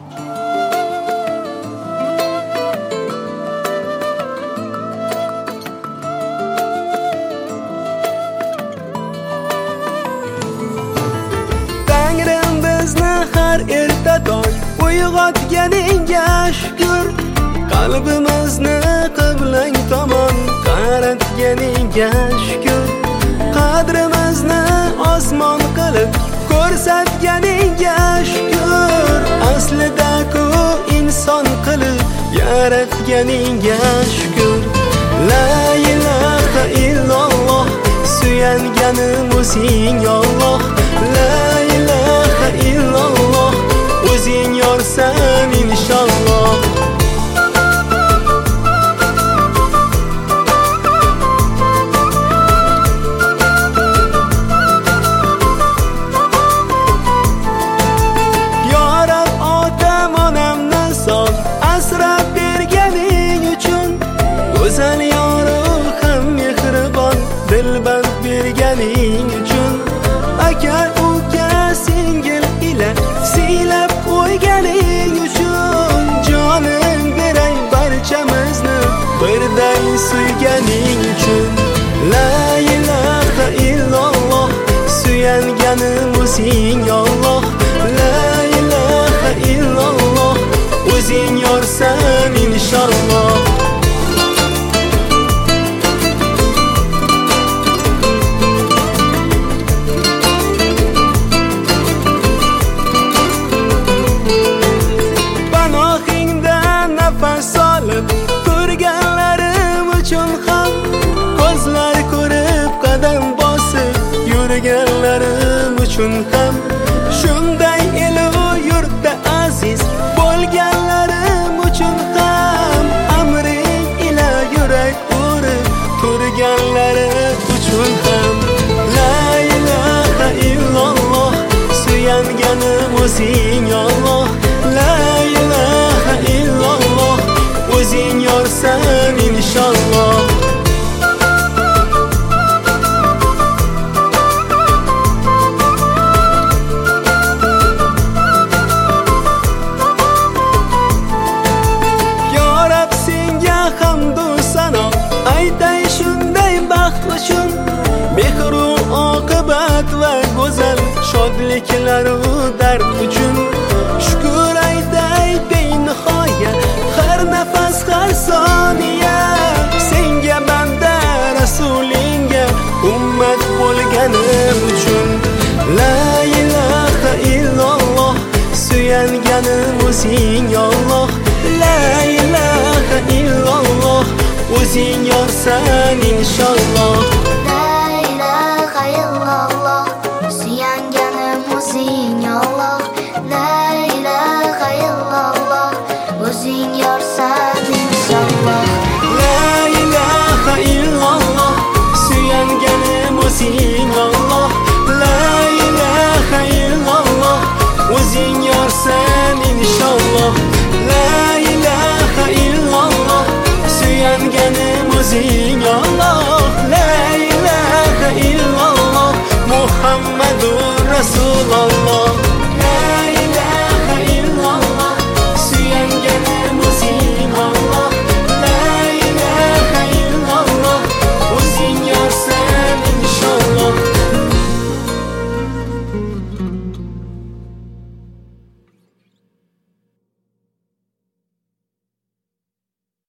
Tangrim bizni har erta tong uyg'otganingga shukr, qalbimizni qiblang tomon qaratganingga shukr, qadrimizni osmon qilib ko'rsatganingga shukr, aslida-ku inson qilib yaratganingga shukr. La ilaha illalloh, suyanganim o'zing Alloh. La ilaha illalloh, o'zing yorsan inshaalloh. Asrab berganing uchun, go'zal yorim ham mehribon dilband berganing uchun, aka uka singil ila siylab qo'yganing uchun, jonim beray barchamizni birday suyganing uchun. La ilaha illalloh, suyanganim o'zing Alloh. La ilaha illalloh, o'zing yorsan inshaalloh. Panohingda nafas olib turganlarim uchun ham, ko'zlar ko'rib qadam bosib yurganlarim uchun ham, shunday elu yurtda aziz bo'lganlarim uchun ham, amring ila yurak urib turganlari uchun ham. La ilaha illalloh, suyanganim o'zing Alloh. La ilaha illalloh, o'zing yorsan inshaalloh. Hamdu sano aytay shunday baxt uchun, mehru oqibat va go'zal shodliklaru dard uchun. Shukr aytay benihoya har nafas har soniya, senga banda rasulinga ummat bo'lganim uchun. La ilaha illalloh, suyanganim o'zing Alloh. La ilaha illalloh, o'zing yorsan inshaalloh. La ilaha illalloh, suyanganim o'zing